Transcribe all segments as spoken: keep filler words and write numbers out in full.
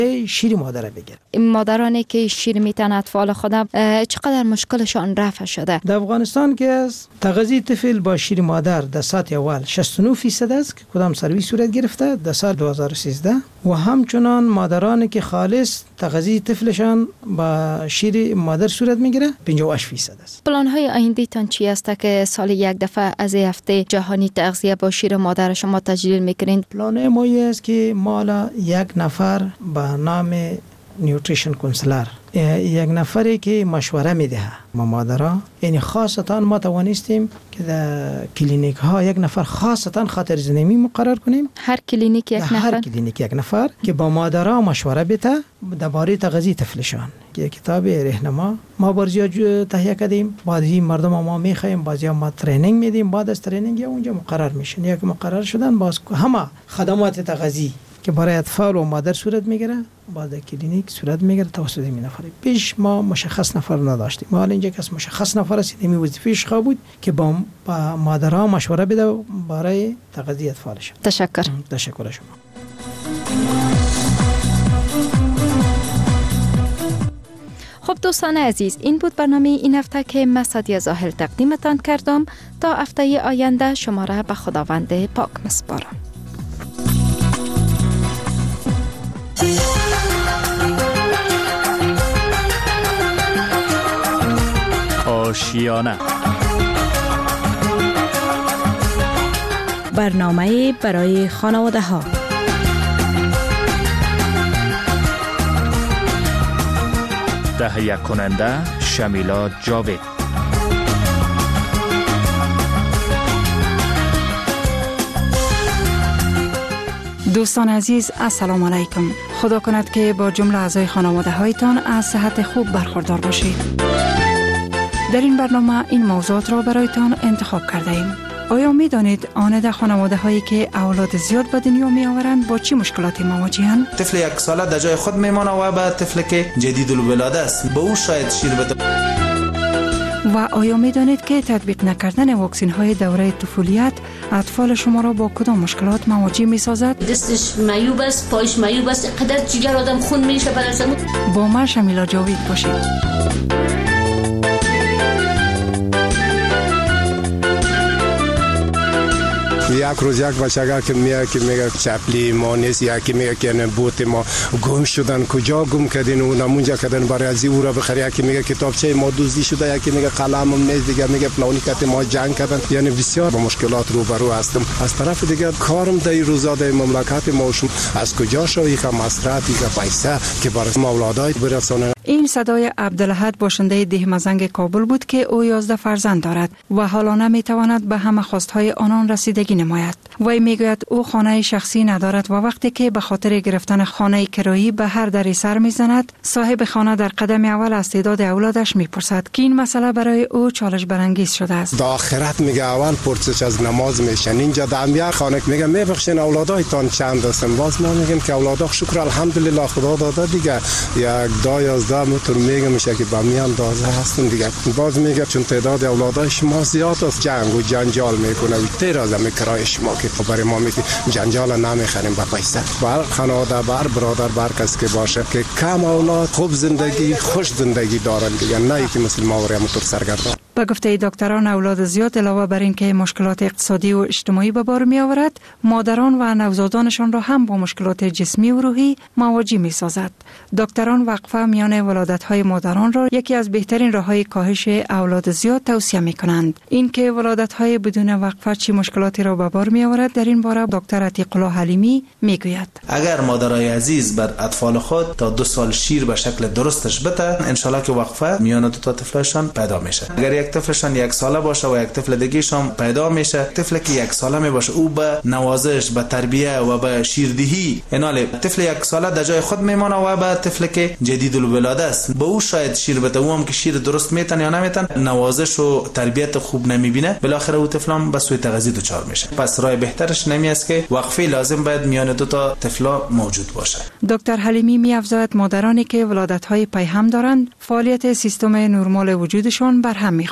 شیر مادر بگیره. مادرانی که شیر میتن اطفال خودم چقدر مشکلشان رفع شده؟ در افغانستان که از تغذیه طفل با شیر مادر در سطح اول شصت و نه درصد است که کدام سرویس صورت گرفته در سال دو هزار و سیزده و همچنان مادرانی که خالص تغذیه طفلشان با شیر مادر صورت میگیره پنجاه و هشت درصد است. پلان های آینده تان چی است که سال یک دفعه از هفته جهانی تغذیه با شیر مادر شما تجلیل میکنین؟ پلان ما است که ما یک نفر به نام نیوتریشن کانسلر، یک نفری که مشوره میده ما مادرها، یعنی خاصتا ما توانستیم که در کلینیک ها یک نفر خاصتا خاطر زنمی مقرر کنیم. هر کلینیک یک نفر؟ هر کلینیک یک نفر که با مادرها مشوره بده درباره تغذیه طفلشان. که کتاب راهنما ما برزیا تهیه کردیم، بعضی مردم ما میخوایم، بعضی ما ترینینگ میدیم، بعد از ترینینگ یا اونجا مقرر میشن. یک مقرر شدن باز همه خدمات تغذیه که برای اطفال و مادر صورت میگیره بعد کلینیک صورت میگیره توسط این نفر. پیش ما مشخص نفر نداشتیم، ما حالا اینجا کس مشخص نفر است. این وظیفه‌اش خواه بود که با, با مادرها مشوره بده برای تغذیه اطفالش. تشکر. تشکر شما. خب دوستان عزیز، این بود برنامه این هفته که من سعدیه زاهل تقدیمتان کردم. تا هفته آینده شما را به خداوند پاک میسپارم. آشیانه، برنامه برای خانواده ها. تهیه کننده شمیلا جاوید. دوستان عزیز، السلام علیکم. خدا کند که با جمله اعضای خانواده هایتان از صحت خوب برخوردار باشید. در این برنامه این موضوعات را برایتان انتخاب کرده ایم. آیا می دانید آنده خانواده هایی که اولاد زیاد به دنیا می آورند با چی مشکلاتی مواجهند؟ طفل یک ساله در جای خود میمانه و به طفل که جدید الولاده است به او شاید شیر بده. و آیا می دانید که تطبیق نکردن واکسین های دوره طفولیت اطفال شما را با کدام مشکلات مواجه می سازد؟ دستش معیوب است، پایش معیوب است، قدر جگر آدم خون میشه برایش. با من شمیلا جاوید باشید. یک روز یک بچه که میگه که میگه چپلی ما نیست، یکی میگه که نه بوت ما گم شدن، کجا گم کردین و نمونجا کردن برای ازی او را بخری. یکی میگه کتابچه ما دزدی شده، یکی میگه قلمم نیست، دیگه میگه فلانی کته ما جنگ کردن. یعنی بسیار با مشکلات روبرو هستم. از طرف دیگه کارم در این روزا در مملکت ما شم از کجا شوی که مصرفی که پیسه که برای اولادای برسونه. این صدای عبدالاحد باشنده ده مزنگ کابل بود که او یازده فرزند دارد و حالا نمیتواند به همه خواستهای آنان رسیدگی نماید. وی میگوید او خانه شخصی ندارد و وقتی که به خاطر گرفتن خانه کرایی به هر دری سر میزند، صاحب خانه در قدم اول از تعداد اولادش میپرسد که این مسئله برای او چالش برانگیز شده است. در آخرت میگه اول پرسش از نماز میشن، اینجا در امیر خانه میگه میبخشین اولادایتان چند هستن؟ باز ما میگیم که اولادها شکر الحمدلله خدا داده دیگه یک دو یازده متر میگه میشه که با میان دازه هستن دیگه. باز میگه چون تعداد اولادای شما زیاد است جنگ و جنجال میکنه و تیراز میکرای شما که برای ما میگه جنجال نمیخریم با پیسه. بر خانواده بر برادر بر کس که باشه که کم اولاد خوب زندگی خوش زندگی دارن دیگه، نه که مثل ما وریا موتور سرگردان. به گفته دکتران اولاد زیاد علاوه بر اینکه مشکلات اقتصادی و اجتماعی به بار می آورد، مادران و نوزادانشان را هم با مشکلات جسمی و روحی مواجه می سازد. دکتران وقفه میان ولادت‌های مادران را یکی از بهترین راه‌های کاهش اولاد زیاد توصیه می کنند. اینکه ولادت‌های بدون وقفه چه مشکلاتی را به بار می آورد در این باره دکتر عتیق الله حلیمی می گوید. اگر مادرای عزیز بر اطفال خود تا دو سال شیر به شکل درستش بده، ان شاءالله که وقفه میان دو تا طفلشان پیدا میشه. اگر یک طفلشان یک ساله باشه و یک طفل دیگه‌شان پیدا میشه، طفلی که یک ساله می باشه او به نوازش، به تربیت و به شیردهی، ایناله طفل یک ساله در جای خود میمونه و به طفلی که جدید الولاده است به او شاید شیر بده، او هم که شیر درست میتن یا نمیتن، نوازش و تربیت خوب نمیبینه، بالاخره او طفلم به سوی تغذیه دچار میشه. پس راه بهترش نمی است که وقفه لازم باید میان دو تا طفلا موجود باشه. دکتر حلیمی می افزاید مادرانی که ولادت‌های پیهم دارند، فعالیت سیستم نرمال وجودشان بر هم میخورد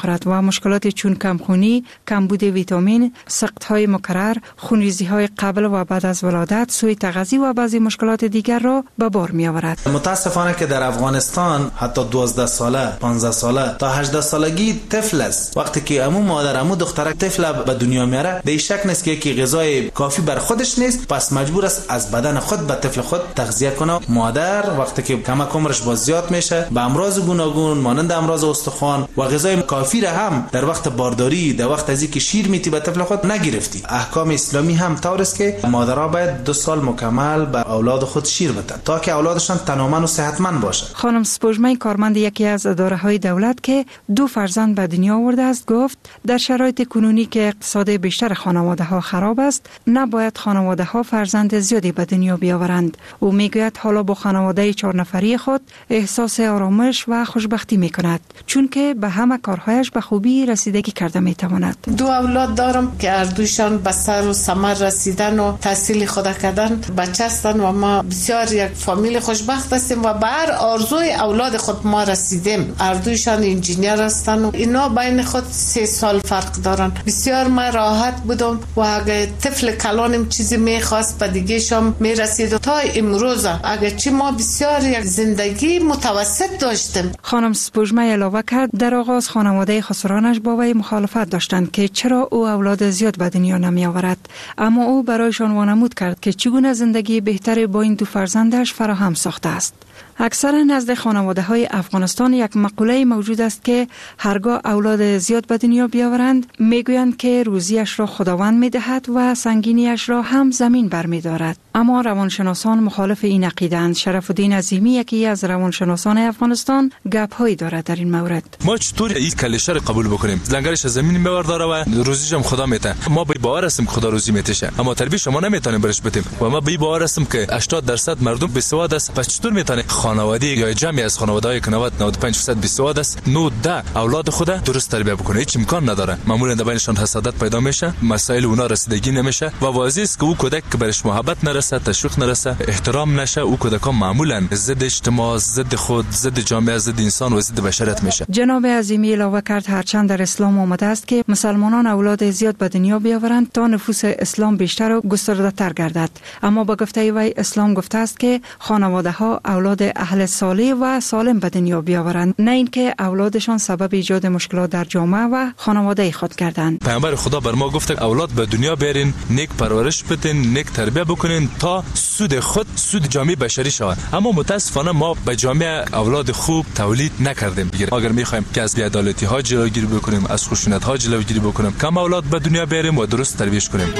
آورد و مشکلات چون کمخونی، کمبود ویتامین، سقط‌های مکرر، خونریزی‌های قبل و بعد از ولادت، سوء تغذیه و بعضی مشکلات دیگر را به بار می آورد. متاسفانه که در افغانستان حتی دوازده ساله، پانزده ساله تا هجده سالگی طفل است. وقتی که عمو مادر عمو دخترک طفل به دنیا میاره، به شک نیست که یکی غذای کافی بر خودش نیست، پس مجبور است از بدن خود به طفل خود تغذیه کنه. مادر وقتی که کمک عمرش باز زیاد میشه، به امراض گوناگون مانند امراض استخوان و غذای کافی را هم در وقت بارداری، در وقت از اینکه شیر میتی به طفل خود نگرفتی. احکام اسلامی هم طور است که مادرها باید دو سال مکمل به اولاد خود شیر بدن تا که اولادشان تنومند و صحتمند باشه. خانم سپوږمۍ کارمند یکی از اداره‌های دولت که دو فرزند به دنیا آورده است گفت در شرایط کنونی که اقتصاد بیشتر خانواده‌ها خراب است، نباید خانواده‌ها فرزند زیادی به دنیا بیاورند. او میگوید حالا با خانواده چهار نفری خود احساس آرامش و خوشبختی میکند، چون که به همه کارهایش به خوبی رسیدگی کرده میتواند. دو اولاد دارم که هر دویشان به سر و ثمر رسیدن و تحصیل خود کردن، بچه هستند و ما بسیار یک فامیل خوشبخت هستیم و به هر آرزوی اولاد خود ما رسیدیم. هر دویشان انجینیر هستند و اینا بین خود سه سال فرق دارن. بسیار ما راحت بودم و اگه طفل کلانم چیزی میخواست به دیگه شام میرسید. تا امروز اگه چی ما بسیار یک زندگی متوسط داشتیم. خانم سپوږمۍ علاوه کرد در آغاز خانواده خسرانش با وی مخالفت داشتند که چرا او اولاد زیاد به دنیا نمی آورد، اما او برایشان وانمود کرد که چگونه زندگی بهتری با این دو فرزندش فراهم ساخته است. اکثرا نزد خانواده های افغانستان یک مقوله موجود است که هرگاه اولاد زیاد به دنیا بیاورند میگویند که روزیش را خداوند میدهد و سنگینیش را هم زمین برمیدارد. اما روانشناسان مخالف این عقیده‌اند. شرف الدین عظیمی یکی از روانشناسان افغانستان گپ هایی دارد در این مورد. ما چطور این کلیشه را قبول بکنیم؟ لنگرش از زمین میورداره و روزیش هم خدا میده. ما به باور هستیم خدا روزی میتشه، اما تربیت شما نمیتونیم برش بدیم و ما به باور هستیم که هشتاد درصد مردم بیسواد است. پس چطور میتونه خانواده یا جمعی از خانواده‌های که نود نود و پنج درصد بیسواد است نود اولاد خود درست تربیت بکنه؟ هیچ امکان نداره. معمولا در بینشان حسادت پیدا میشه، مسائل اونا رسیدگی نمیشه و واضح است که او کودک که برش محبت نرسه، تشویق نرسه، احترام نشه، او کودکان معمولا ضد اجتماع، ضد خود، ضد جامعه، ضد انسان و ضد بشریت میشه. جناب عظیمی علاوه کرد هرچند در اسلام آمده است که مسلمانان اولاد زیاد به دنیا بیاورند تا نفوس اسلام بیشتر و گسترده تر گردد، اما با گفته وی اسلام گفته است که خانواده ها اولاد اهل صالح و سالم به دنیا بیاورند، نه اینکه اولادشان سبب ایجاد مشکلات در جامعه و خانواده خود گردند. پیامبر خدا بر ما گفته اولاد به دنیا بیارین، نیک پرورش بدین، نیک تربیت بکنین تا سود خود سود جامعه بشری شود. اما متاسفانه ما به جامعه اولاد خوب تولید نکردیم. اگر میخوایم که از بی‌عدالتی ها جلوگیری بکنیم، از خشونت ها جلوگیری بکنیم، کم اولاد به دنیا بیاریم و درست تربیت کنیم.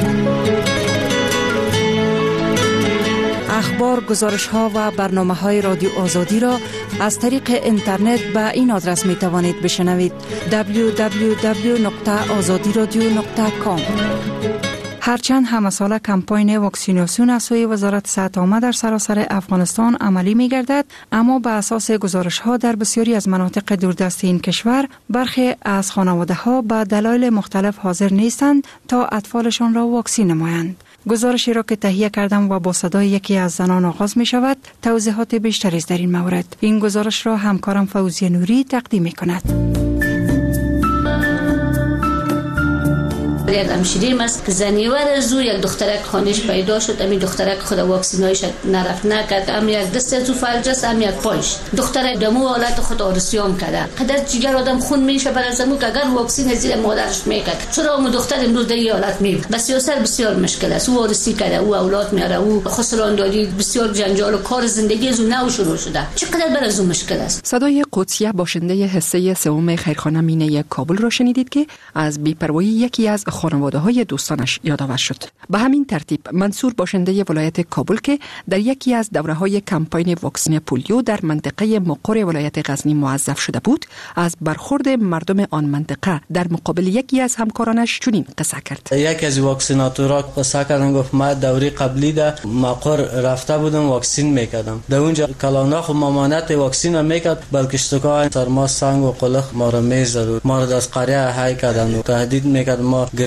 اخبار، گزارش ها و برنامه های رادیو آزادی را از طریق اینترنت به این آدرس می توانید بشنوید: دبلیو دبلیو دبلیو نقطه آزادی رادیو نقطه کام. هرچند همه ساله کمپاین واکسیناسیون از سوی وزارت صحت عامه در سراسر افغانستان عملی می گردد، اما به اساس گزارش ها در بسیاری از مناطق دوردست این کشور برخی از خانواده ها به دلایل مختلف حاضر نیستند تا اطفالشان را واکسین نمایند. گزارشی را که تهیه کردم و با صدای یکی از زنان آغاز می شود، توضیحات بیشتری در این مورد. این گزارش را همکارم فوزیه نوری تقدیم می کند. یک همشیریم است که زنیور از او یک دخترک خانش پیدا شد. امی دخترک خود واکسینایش نرفت نکرد، ام یک دست از او فلج است، ام یک پایش. دخترک دمو حالت خود آرسیام کرده. قدر جگر آدم خون میشه برای زمو که اگر واکسین زیر مادرش میکرد، چرا اون دختر امروز در این حالت می؟ بسیار بسیار مشکل است. او آرسی کرده، او اولاد میاره، او خسران دادی، بسیار جنجال و کار زندگی از او نو شروع شده. چقدر بر از او مشکل است. صدای قدسیه باشنده حصه سوم خیرخانه مینه کابل را شنیدید که از بی‌پروایی یکی از خانواده‌های دوستانش یادآور شد. به همین ترتیب منصور باشنده ولایت کابل که در یکی از دوره‌های کمپاین واکسن پولیو در منطقه مقر ولایت غزنی موظف شده بود، از برخورد مردم آن منطقه در مقابل یکی از همکارانش چنین قصه کرد. یکی از واکسیناتورها قصه کردن، گفت ما دوره قبلی ده مقر رفته بودم واکسین میکردم. در اونجا کلانا خو مامانت واکسین میکرد، بلکه اشتکای سرما سنگ و قلخ ما را میزد، ما را از قریه های کردن و تهدید میکرد ما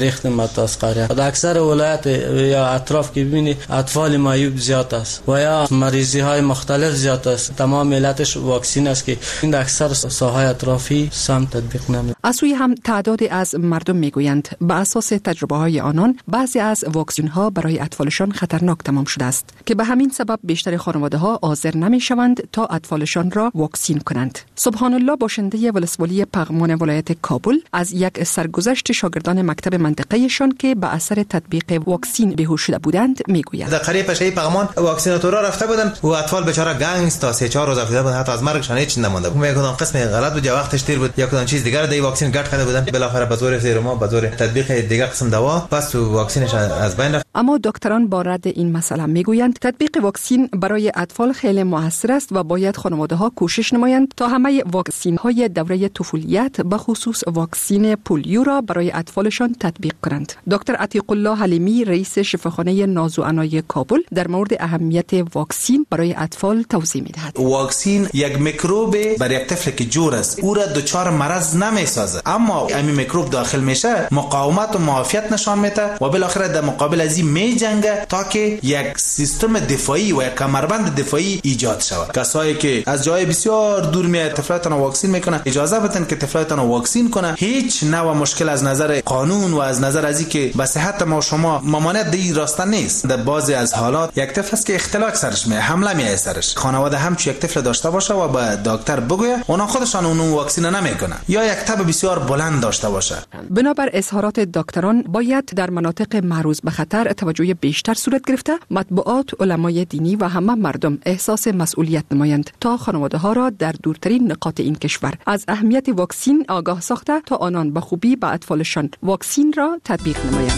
ریخت متاسقریه. در اکثر ولایت یا اطراف که ببینی اطفال معیوب زیاد است و یا مریضی های مختلف زیاد است. تمام علتش واکسین است که این در اکثر ساحه اطرافی سم تطبیق نمیشه. از سوی هم تعدادی از مردم میگویند به اساس تجربه های آنان بعضی از واکسن ها برای اطفالشان خطرناک تمام شده است که به همین سبب بیشتر خانواده ها حاضر نمیشوند تا اطفالشان را واکسین کنند. سبحان الله باشنده ولسوالی پغمان ولایت کابل از یک سرگذشت شاگردان مکتب منطقه‌شان که به اثر تطبیق واکسین بیهوش شده بودند میگوید. در قریه پشه‌ای پغمان واکسیناتورها رفته بودند و اطفال بیچاره گنگس تا سه چهار روز افتاده بودند، حتی از مرگشان هیچ نمونده بود. میگن قسم غلط بود یا وقتش دیر بود یا کدام چیز دیگر دی واکسین گرد کرده بودند. بالاخره به زور سیروما به زور تطبیق دیگر قسم دوا پس تو واکسینش از بین رفت. اما دکتران با رد این مسئله میگویند تطبیق واکسین برای اطفال خیلی موثر است و باید خانواده‌ها کوشش نمایند تا همه واکسین‌های دوره طفولیت به خصوص واکسین پولیو را برای اطفالشان تطبیق کنند. دکتر عتیق الله حلیمی رئیس شفاخانه نازوعنای کابل در مورد اهمیت واکسین برای اطفال توضیح می‌دهد. واکسین یک میکروب برای یک طفل که جور است او را دچار مرض نمی‌سازد، اما همین میکروب داخل میشه مقاومت و معافیت نشان میده و بالاخره در مقابل از این میجنگه تا که یک سیستم دفاعی و یک کمربند دفاعی ایجاد شود. کسایی که از جای بسیار دور میاد طفلاتون واکسین میکنه اجازه بدن که طفلاتون واکسین کنه. هیچ نوع مشکل از نظر قانون و از نظر از اینکه به صحت ما شما ممانعت دی راسته نیست. در بعضی از حالات یک طفل است که اختلاق سرش می حمله می سرش، خانواده هم چه یک طفل داشته باشه و به دکتر بگویه اونا خودشان اون واکسین نمیکنه یا یک تب بسیار بلند داشته باشه. بنابر اظهارات دکتران باید در مناطق معرض به خطر توجه بیشتر صورت گرفته، مطبوعات، علمای دینی و همه مردم احساس مسئولیت نمایند تا خانواده ها را در دورترین نقاط این کشور از اهمیت واکسین آگاه ساخته تا آنان به خوبی به اطفالشان واکسین را تطبیق نمایند.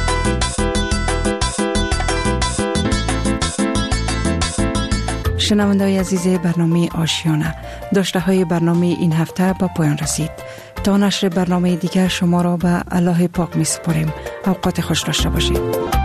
شنونده‌های عزیز برنامه آشیانه، داشته های برنامه این هفته به پایان رسید. تا نشر برنامه دیگر شما را به الله پاک می سپاریم. اوقات خوش داشته باشید.